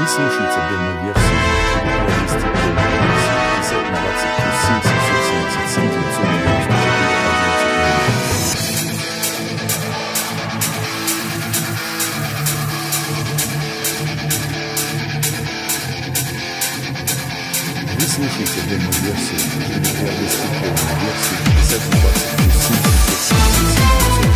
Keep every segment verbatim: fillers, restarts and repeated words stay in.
Вы слушаете демо-версию, чтобы приобрести полную версию, писать на WhatsApp плюс семь семьсот семьдесят семь девятьсот девяносто четыре одиннадцать. Вы слушаете демо-версию, чтобы приобрести полную версию, писать на WhatsApp плюс семь семьсот семьдесят семь девятьсот девяносто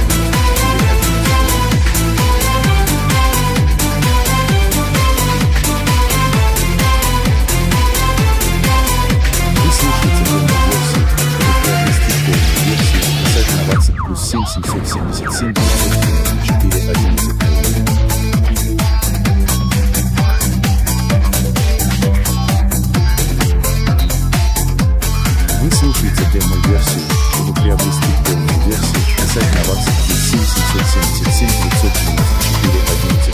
семь семьсот семьдесят семь девятьсот девяносто четыре одиннадцать. Вы слушаете демо-версию, чтобы приобрести полную версию, писать на WhatsApp плюс семь семьсот семьдесят семь девятьсот девяносто четыре одиннадцать.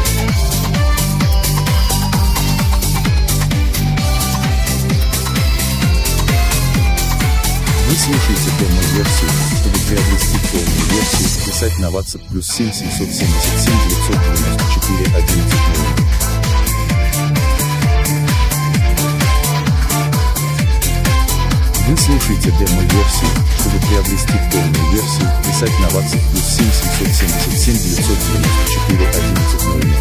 Вы слушаете демо-версию, чтобы приобрести полную версию, писать на WhatsApp плюс семь семьсот семьдесят семь девятьсот девяносто четыре одиннадцать. Вы слушаете демо-версию, чтобы приобрести полную версию, писать на WhatsApp плюс семь семьсот семьдесят семь девятьсот девяносто четыре одиннадцать.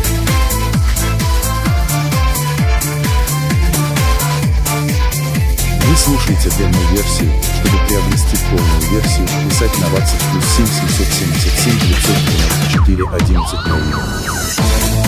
Вы слушаете демо-версию, чтобы приобрести полную версию, писать на WhatsApp плюс семь семьсот семьдесят семь девятьсот девяносто четыре одиннадцать.